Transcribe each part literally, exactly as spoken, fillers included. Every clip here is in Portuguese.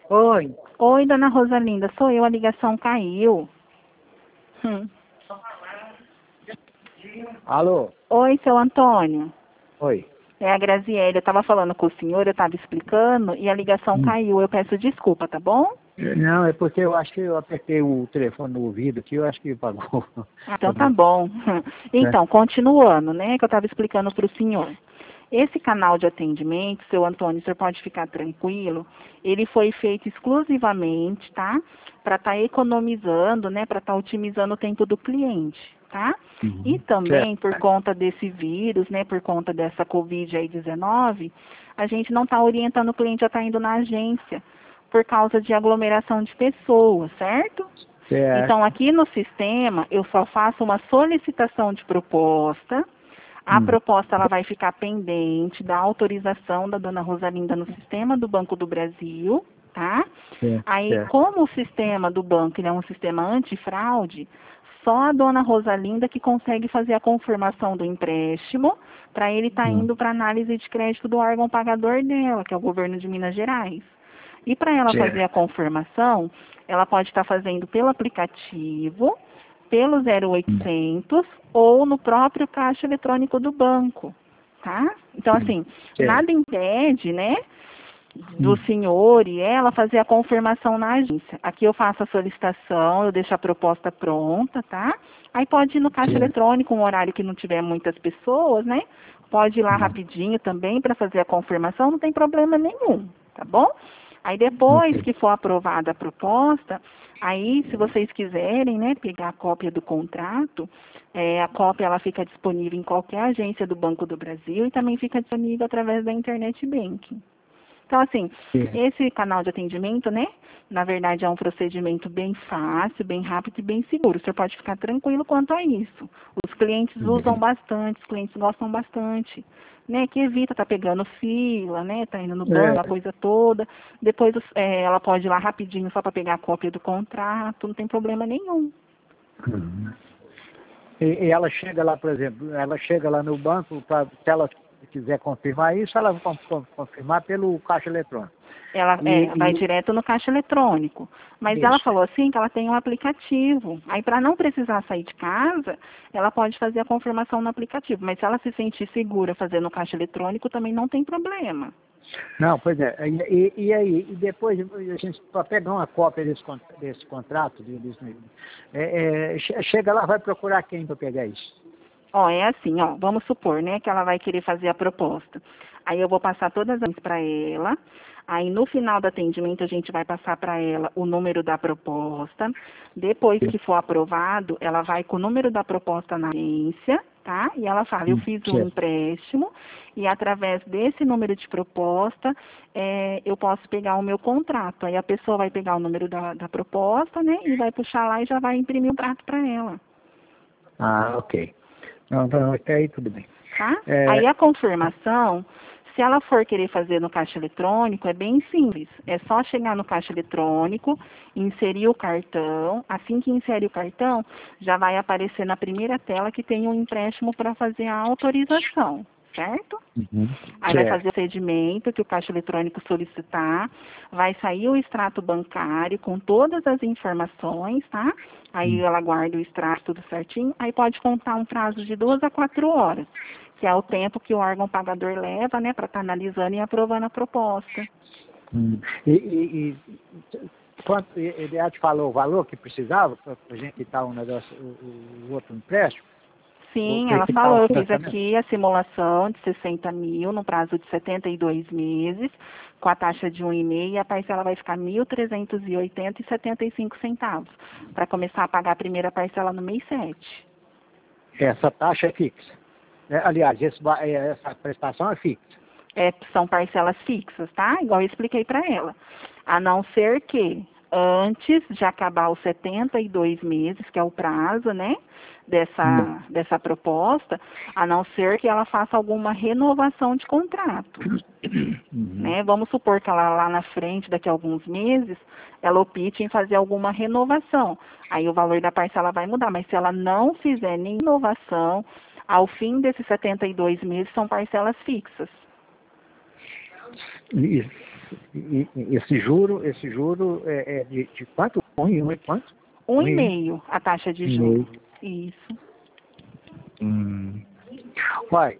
Oi. Oi, dona Rosalinda, sou eu, a ligação caiu. Hum. Alô? Oi, seu Antônio. Oi. É a Graziele, eu estava falando com o senhor, eu estava explicando e a ligação Hum. caiu. Eu peço desculpa, tá bom? Não, é porque eu acho que eu apertei o telefone no ouvido aqui, eu acho que pagou. Ah, então tá bom. Então, É. continuando, né, que eu estava explicando para o senhor. Esse canal de atendimento, seu Antônio, o senhor pode ficar tranquilo, ele foi feito exclusivamente, tá? Para estar economizando, né, para estar otimizando o tempo do cliente, tá? E Uhum. também Certo. por conta desse vírus, né, por conta dessa covid dezenove, a gente não está orientando o cliente a estar indo na agência por causa de aglomeração de pessoas, certo? Então, Certo. aqui no sistema, eu só faço uma solicitação de proposta. A Hum. proposta ela vai ficar pendente da autorização da dona Rosalinda no sistema do Banco do Brasil, tá? Certo. Aí, Certo. como o sistema do banco ele é um sistema antifraude, só a dona Rosalinda que consegue fazer a confirmação do empréstimo para ele estar Hum. indo para análise de crédito do órgão pagador dela, que é o governo de Minas Gerais. E para ela fazer a Certo. confirmação, ela pode estar fazendo pelo aplicativo, pelo zero Hum. oitocentos ou no próprio caixa eletrônico do banco, tá? Então, Hum. assim, Certo. nada impede, né, do Hum. senhor e ela fazer a confirmação na agência. Aqui eu faço a solicitação, eu deixo a proposta pronta, tá? Aí pode ir no caixa Certo. eletrônico, um horário que não tiver muitas pessoas, né? Pode ir lá Hum. rapidinho também para fazer a confirmação, não tem problema nenhum, tá bom? Aí depois Ok. que for aprovada a proposta, aí se vocês quiserem, né, pegar a cópia do contrato, é, a cópia ela fica disponível em qualquer agência do Banco do Brasil e também fica disponível através da Internet Banking. Então, assim, Certo. esse canal de atendimento, né, na verdade é um procedimento bem fácil, bem rápido e bem seguro. O senhor pode ficar tranquilo quanto a isso. Os clientes usam Uhum. bastante, os clientes gostam bastante, né, que evita estar pegando fila, né, tá indo no banco, a É. coisa toda. Depois é, ela pode ir lá rapidinho só para pegar a cópia do contrato, não tem problema nenhum. Uhum. E, e ela chega lá, por exemplo, ela chega lá no banco, pra, se ela quiser confirmar isso, ela vai con- con- confirmar pelo caixa eletrônico. Ela E, é, vai e direto no caixa eletrônico. Mas ela isso. falou assim que ela tem um aplicativo. Aí, para não precisar sair de casa, ela pode fazer a confirmação no aplicativo. Mas se ela se sentir segura fazendo no caixa eletrônico, também não tem problema. Não, pois é. E, e- e aí, e depois a gente, para pegar uma cópia desse, con- desse contrato, de- desse, é, é, che- chega lá, vai procurar quem para pegar isso? Ó, é assim, ó, vamos supor, né, que ela vai querer fazer a proposta. Aí eu vou passar todas as para ela. Aí no final do atendimento a gente vai passar para ela o número da proposta. Depois que for aprovado, ela vai com o número da proposta na agência, tá? E ela fala, eu Hum. fiz um Certo. empréstimo e através desse número de proposta é, eu posso pegar o meu contrato. Aí a pessoa vai pegar o número da, da proposta, né? E vai puxar lá e já vai imprimir o contrato para ela. Ah, ok. Não, então, até aí tudo bem. Tá? Aí É, a confirmação, se ela for querer fazer no caixa eletrônico, é bem simples. É só chegar no caixa eletrônico, inserir o cartão. Assim que insere o cartão, já vai aparecer na primeira tela que tem um empréstimo para fazer a autorização, certo? uhum. Aí vai fazer o Certo. procedimento que o caixa eletrônico solicitar, vai sair o extrato bancário com todas as informações, tá? Aí Hum. ela guarda o extrato tudo certinho, aí pode contar um prazo de duas a quatro horas, que é o tempo que o órgão pagador leva, né, para estar analisando e aprovando a proposta. Hum. E, e, e quanto, ele já te falou o valor que precisava para a gente quitar um negócio, o, o outro empréstimo? Sim, Para ela quitar falou, o eu fiz financiamento? aqui a simulação de sessenta mil no prazo de setenta e dois meses, com a taxa de um vírgula cinco e a parcela vai ficar mil trezentos e oitenta e setenta e cinco centavos, para começar a pagar a primeira parcela no mês sete. Essa taxa é fixa. É, aliás, esse, ba- é, essa prestação é fixa. É, são parcelas fixas, tá? Igual eu expliquei para ela. A não ser que antes de acabar os setenta e dois meses, que é o prazo, né, Hum. dessa, dessa proposta, a não ser que ela faça alguma renovação de contrato. Uhum. Né? Vamos supor que ela lá na frente, daqui a alguns meses, ela opte em fazer alguma renovação. Aí o valor da parcela vai mudar, mas se ela não fizer nenhuma inovação, ao fim desses setenta e dois meses são parcelas fixas. Isso. E, e esse juro, esse juro é, é de, de quanto? Um e um e quanto? Um, Um e e meio a taxa de um e juros. meio. Isso. Hum. Uai,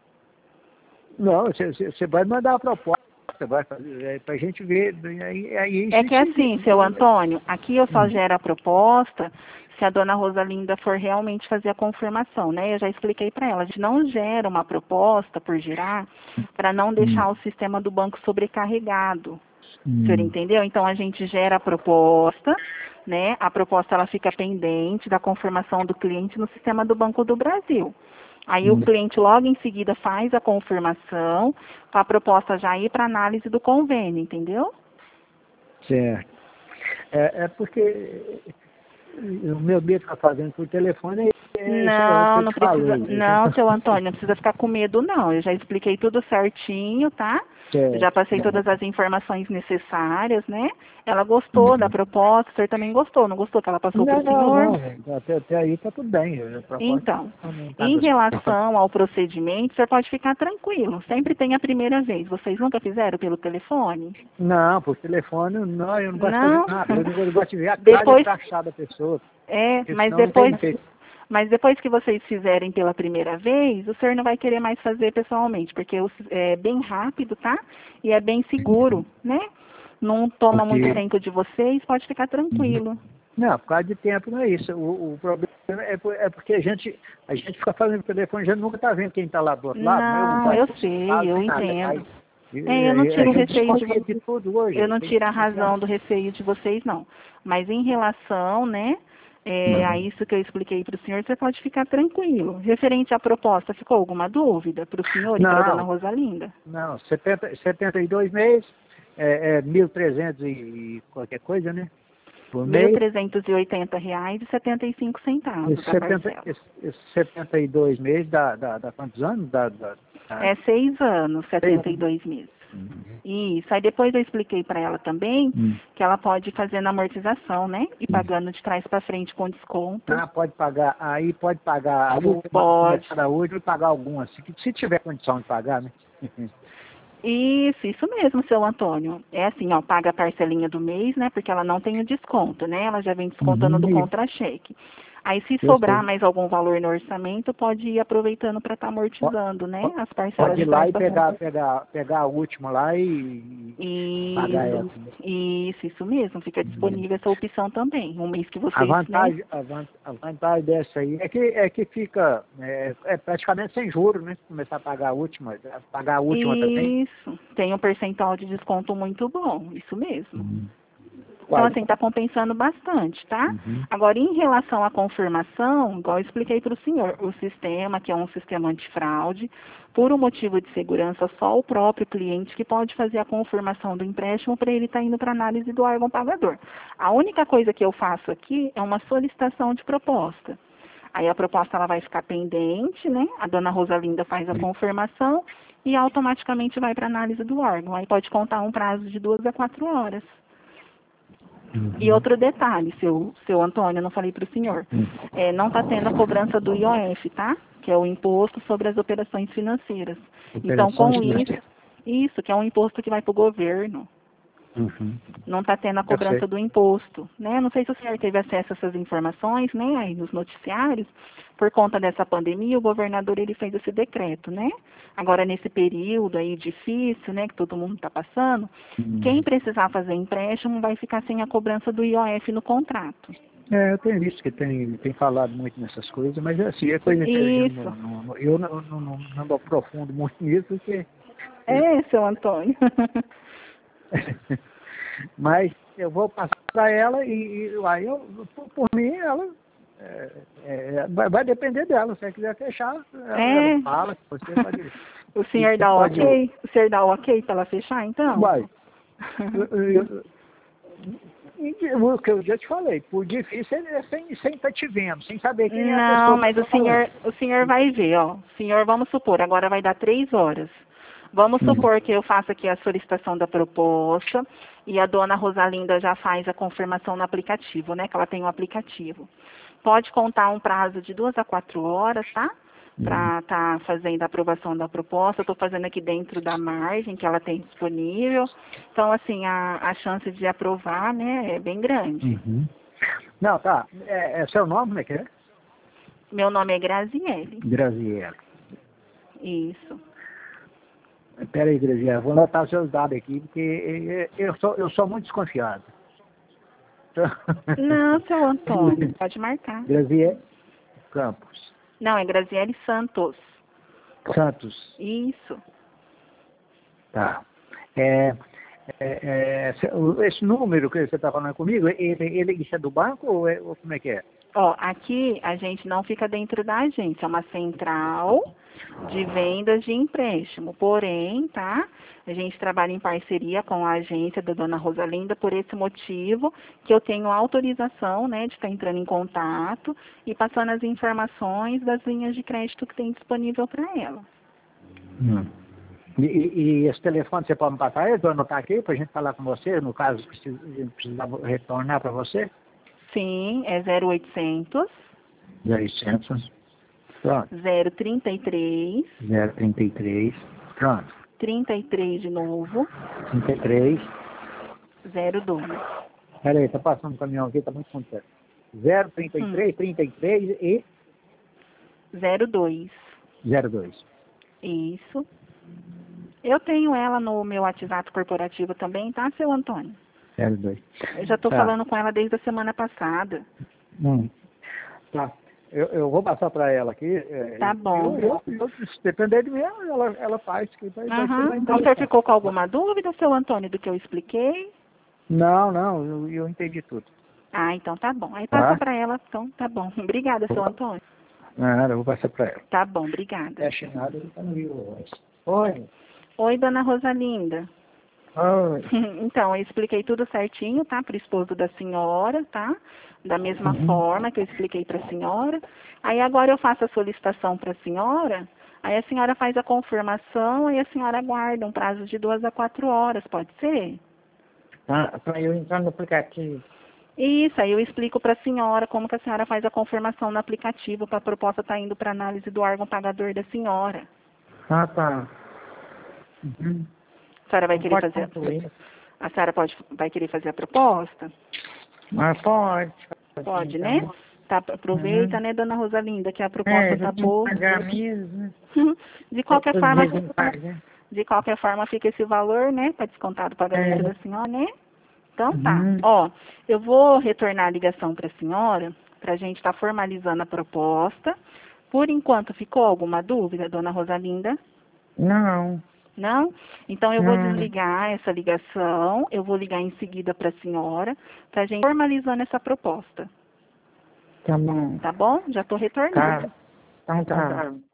não, você, você você vai mandar a proposta, vai fazer, é, pra gente ver, aí, aí É a que assim, gente... seu Antônio, aqui eu só Hum. gero a proposta se a dona Rosalinda for realmente fazer a confirmação, né? Eu já expliquei para ela, a gente não gera uma proposta por gerar para não deixar Hum. o sistema do banco sobrecarregado. O senhor Hum. entendeu? Então a gente gera a proposta, né? A proposta ela fica pendente da confirmação do cliente no sistema do Banco do Brasil. Aí o Hum. cliente logo em seguida faz a confirmação, para a proposta já ir para análise do convênio, entendeu? Certo. É, é porque o meu medo está fazendo por telefone é, é, é o que Não, eu não te precisa. falei. Não, seu Antônio, não precisa ficar com medo, não. Eu já expliquei tudo certinho, tá? Eu já Certo. passei todas as informações necessárias, né? Ela gostou da Uhum. proposta, o senhor também gostou, não gostou que ela passou para Não, o não, senhor? não. Até, até aí está tudo bem. A proposta Então, não está em gostando. relação ao procedimento, o senhor pode ficar tranquilo. Sempre tem a primeira vez. Vocês nunca fizeram pelo telefone? Não, por telefone, não, eu não gosto de fazer Não. nada. Eu, não, eu gosto de ver a cara e Depois, crachá da pessoa. é, Porque mas senão não tem depois, jeito. mas depois que vocês fizerem pela primeira vez, o senhor não vai querer mais fazer pessoalmente, porque o- é bem rápido, tá? E é bem seguro, né? Não toma muito Porque. tempo de vocês, pode ficar Uhum. tranquilo. Não, por causa de tempo não é isso. O, o problema é, por- é porque a gente, a gente fica fazendo telefone, a gente nunca está vendo quem está lá do outro lado, né? O Não, eu banco não sei, fala eu nem nada. entendo. Aí, e- É, eu não e- a tiro o gente receio de desconfia de tudo hoje. eu não Tem que tiro a desconfiar. razão do receio de vocês, não. Mas em relação, né, é, a Uhum. isso que eu expliquei para o senhor, você pode ficar tranquilo. Referente à proposta, ficou alguma dúvida para o senhor e para a dona Não, Rosalinda? não, setenta, setenta e dois meses, é, é mil e trezentos e qualquer coisa, né? Por Mil mês. trezentos e oitenta reais e setenta e cinco centavos Esse a setenta, parcela. esse, esse setenta e dois meses dá, dá, dá quantos anos? Dá, dá, dá É seis anos, seis setenta e anos. dois meses. Uhum. Isso. Aí depois eu expliquei para ela também Hum. que ela pode fazer na amortização, né? E Hum. pagando de trás para frente com desconto. Ah, pode pagar, aí pode pagar a última, Pode. começar da última e pagar algumas, se, se tiver condição de pagar, né? Isso, isso mesmo, seu Antônio. É assim, ó, paga a parcelinha do mês, né? Porque ela não tem o desconto, né? Ela já vem descontando do Uhum, isso, contra-cheque. Aí, se eu sobrar sei. mais algum valor no orçamento, pode ir aproveitando para estar Po- amortizando, né? po- As parcelas Pode de ir lá trás e para frente. pegar, pegar, pegar a última lá e, e pagar Isso, essa, né? isso, isso mesmo. Fica Uhum. disponível essa opção também. Um mês que A vocês, né? vantagem, a, van- a vantagem dessa aí é que, é que fica é, é praticamente sem juros, né? Começar a pagar a última, pagar a última também. Isso, tem um percentual de desconto muito bom, isso mesmo. Uhum. Então, Quase. assim, está compensando bastante, tá? Uhum. Agora, em relação à confirmação, igual eu expliquei para o senhor, o sistema, que é um sistema antifraude, por um motivo de segurança, só o próprio cliente que pode fazer a confirmação do empréstimo para ele estar indo para análise do órgão pagador. A única coisa que eu faço aqui é uma solicitação de proposta. Aí a proposta ela vai ficar pendente, né? A dona Rosalinda faz a confirmação e automaticamente vai para análise do órgão. Aí pode contar um prazo de duas a quatro horas. E Uhum. outro detalhe, seu, seu Antônio, eu não falei para o senhor, é, não está tendo a cobrança do I O F, tá? Que é o Imposto sobre as Operações Financeiras. Então, Operações com isso, financeiras. isso, que é um imposto que vai para o governo. Uhum. Não está tendo a Eu sei. cobrança do imposto, né? Não sei se o senhor teve acesso a essas informações, né, aí nos noticiários. Por conta dessa pandemia, o governador ele fez esse decreto, né? Agora nesse período aí difícil, né, que todo mundo está passando, Uhum. quem precisar fazer empréstimo vai ficar sem a cobrança do I O F no contrato. É, eu tenho visto que tem, tem falado muito nessas coisas, mas assim, é coisa que eu Isso. não, não, não- eu não, não, não, não me aprofundo muito nisso, porque É, seu Antônio. mas eu vou passar para ela e, e aí eu, por, por mim, ela é, é, vai, vai depender dela. Se ela quiser fechar, ela, ela É. fala que você pode. O Que senhor você dá o pode. ok? O senhor dá o ok para ela fechar, então? Vai. Eu, eu, eu- o que eu já te falei, por difícil é sem sem estar te vendo, sem saber quem é a Não, pessoa que mas o está falando. senhor, o senhor vai ver, ó. O senhor, vamos supor, agora vai dar três horas. Vamos Hum. supor que eu faça aqui a solicitação da proposta e a dona Rosalinda já faz a confirmação no aplicativo, né? Que ela tem um aplicativo. Pode contar um prazo de duas a quatro horas, tá? para estar tá fazendo a aprovação da proposta. Estou fazendo aqui dentro da margem que ela tem disponível. Então, assim, a, a chance de aprovar, né, é bem grande. Uhum. Não, tá. É, é seu nome, como é que é? Meu nome é Graziele. Graziele. Isso. Espera aí, Graziele, vou anotar os seus dados aqui, porque eu sou, eu sou muito desconfiado. Não, seu Antônio, pode marcar. Graziele Campos. Não, é Graziele Santos. Santos. Isso. Tá. É, é, é, esse número que você está falando comigo, ele, ele isso é do banco ou, é, ou como é que é? Ó, aqui a gente não fica dentro da agência, é uma central de vendas de empréstimo. Porém, tá? A gente trabalha em parceria com a agência da dona Rosalinda por esse motivo que eu tenho autorização, né, de estar entrando em contato e passando as informações das linhas de crédito que tem disponível para ela. Hum. E, e, e esse telefone você pode me passar? Eu vou anotar aqui para a gente falar com você, no caso precisa, a gente precisar retornar para você? Sim, é zero oitocentos. zero oitocentos. Pronto. zero trinta e três. zero trinta e três. Pronto. trinta e três de novo. trinta e três. zero dois. Peraí, está passando um caminhão aqui, está muito contente. zero trinta e três, hum. trinta e três e... zero dois. zero dois. Isso. Eu tenho ela no meu WhatsApp corporativo também, tá, seu Antônio? zero dois. Eu já estou tá. falando com ela desde a semana passada. Hum. Tá. Eu, eu vou passar para ela aqui. É, tá bom. Eu, eu, eu, se depender de mim, ela, ela faz. Que vai, uhum. vai O senhor ficou com alguma dúvida, seu Antônio, do que eu expliquei? Não, não, eu, eu entendi tudo. Ah, então tá bom. Aí passa tá? para ela, então tá bom. Obrigada, seu Antônio. Nada, eu vou passar para ela. Tá bom, obrigada. É, nada, ele tá no Rio. Oi. Oi, dona Rosalinda. Oi. Então, eu expliquei tudo certinho, tá? Para o esposo da senhora, tá? Da mesma uhum. forma que eu expliquei para a senhora. Aí agora eu faço a solicitação para a senhora, aí a senhora faz a confirmação e a senhora aguarda um prazo de duas a quatro horas, pode ser? Ah, para eu entrar no aplicativo. Isso, aí eu explico para a senhora como que a senhora faz a confirmação no aplicativo para a proposta estar tá indo para análise do órgão pagador da senhora. Ah, tá. Uhum. A senhora vai querer fazer a... a senhora pode vai querer fazer a proposta? Mas pode. Pode, então, né? Tá, aproveita, uhum. né, dona Rosalinda, que a proposta é, tá boa. Pagar mesmo. De qualquer é forma, de qualquer forma fica esse valor, né, para descontar do pagamento é. da senhora, né? Então tá. Uhum. Ó, eu vou retornar a ligação para a senhora, para a gente estar tá formalizando a proposta. Por enquanto, ficou alguma dúvida, dona Rosalinda? Não. Não? Então eu vou hum. desligar essa ligação, eu vou ligar em seguida para a senhora, para a gente formalizando essa proposta. Tá bom. Tá bom? Já estou retornando. Tá. Então tá.